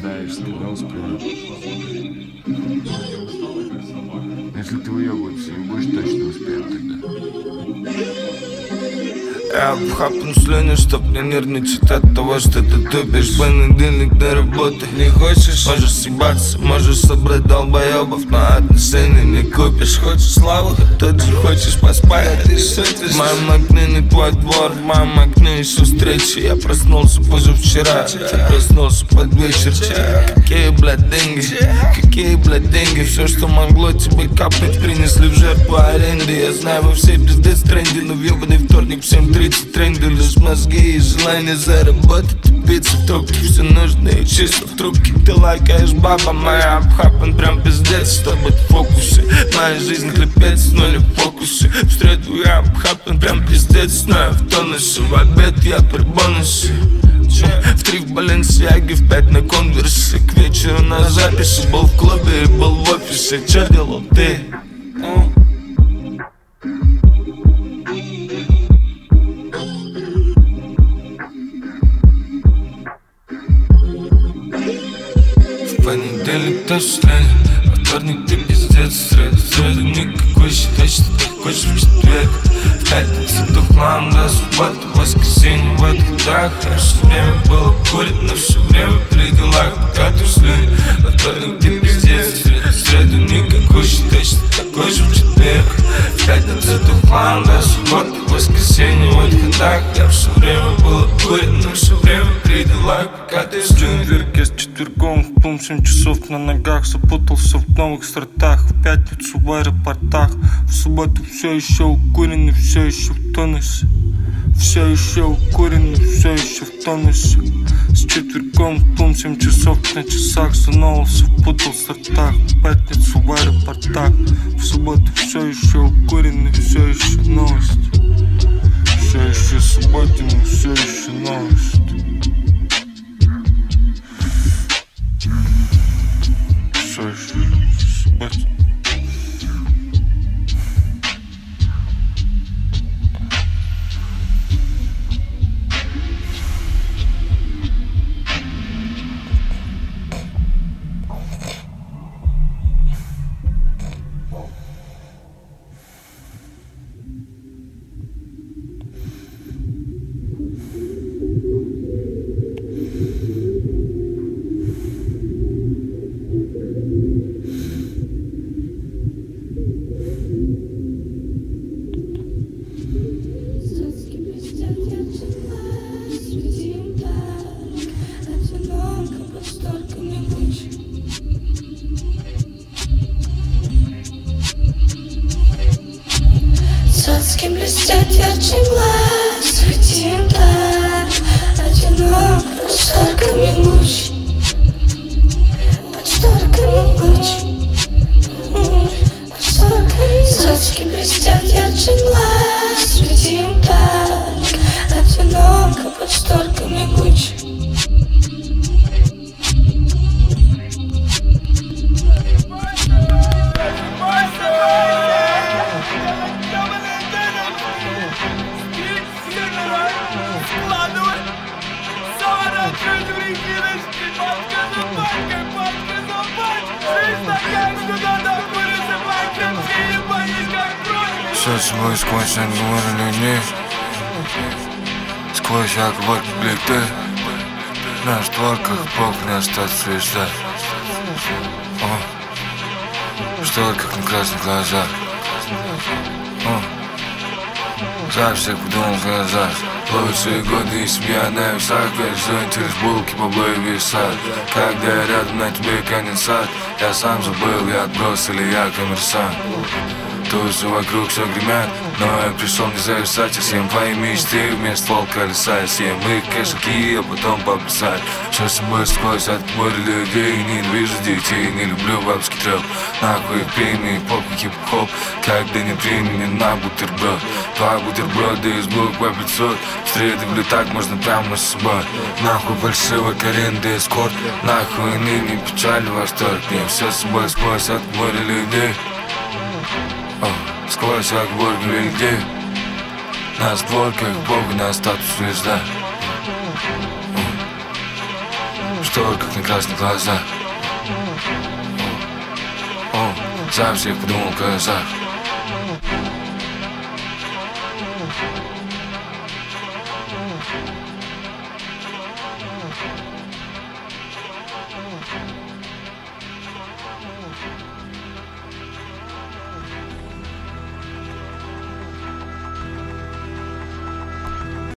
опоздаешь, когда успеешь. Если ты уебываться не будешь, точно успеем тогда. Я обхапан слюни, чтоб не нервничать от того, что ты тупишь. В понедельник до работы не хочешь, можешь съебаться, можешь собрать долбоебов, но отношений не купишь. Хочешь славу, тот же хочешь поспать, а ты шутишь. В моем окне не твой двор, в моем окне еще встречи. Я проснулся позавчера, ты проснулся под вечер. Какие, блядь, деньги, какие, блядь, деньги. Все, что могло тебе капнуть, принесли в жертву аренды. Я знаю, вы все пиздец тренди, но в ебаный вторник в 7:30 тренды, лишь мозги и желание заработать. Пицца в трубке, все нужно и чисто в трубке. Ты лайкаешь, баба моя, обхапан прям пиздец, чтобы в фокусе. Моя жизнь хлебец, но не в фокусе. В среду я обхапан прям пиздец, но я в тонусе. В обед я при бонусе. В 3 в Баленсиаге, в 5 на конверсе. К вечеру на записи, был в клубе и был в офисе. Че делал ты? Понедельник точно, во вторник ты пиздец. В среду никакой, считай, что ты хочешь в четверг. В пятницу ты хлам, до субботы, воскресенье в отходах. Я все время было курить, но все время при делах. Пока ты слюни, во вторник ты пиздец. В среду никакой, считай, что ты такой же в четверг. В пятницу ты хлам, до субботы, воскресенье в отходах. Я все время было курить, но все время при делах. Пока ты слюни. Я с четвергом в пум 7 часов на ногах. Запутался в новых стартах. В пятницу в аэропортах. В субботу все еще укуренный, все еще в тонусе. Все еще укуренный, все еще в тонусе. С четвергом в пум 7 часов на часах. Занулся, впутал в стартах. В пятницу в аэропортах. В субботу все еще укуренный, все еще новости. Все еще субботина, все еще новости. Все еще субботина. Сотки блестят ярче глаз, светим так. Одинок, под шторками луч, под шторками луч, под шторками. Сотки блестят ярче глаз, светим так. Одинок, под шторками луч. Все свой сквозь отговоры людей, сквозь акварк плиты. На створках Бог не остаться и ждать. В шторках на красных глазах. За всех подумал глаза. Лучшие годы и семья на весах. Горизонте лишь булки, бабло и висат. Когда я рядом, на тебе конденсат. Я сам забыл, я отброс или я коммерсант. Тусу вокруг все гремят, но я пришел не зависать. Я съем твои мечты вместо волка колеса. Я съем их кошельки, а потом пописать. Все с собой сквозь отбор людей. Ненавижу детей, не люблю бабский трэп. Нахуй их пейный, попы хип-хоп. Когда не времени на бутерброд. Два бутерброда из буквы 500. В среду в летак можно прямо с собой. Нахуй большого аренды эскорт. Нахуй ныне печаль, восторг. Мне все с собой сквозь отбор людей. Сквозь акварк людей. На створках Бога на статус звезда. восторг, как на красных глазах. За всех подумал в казах.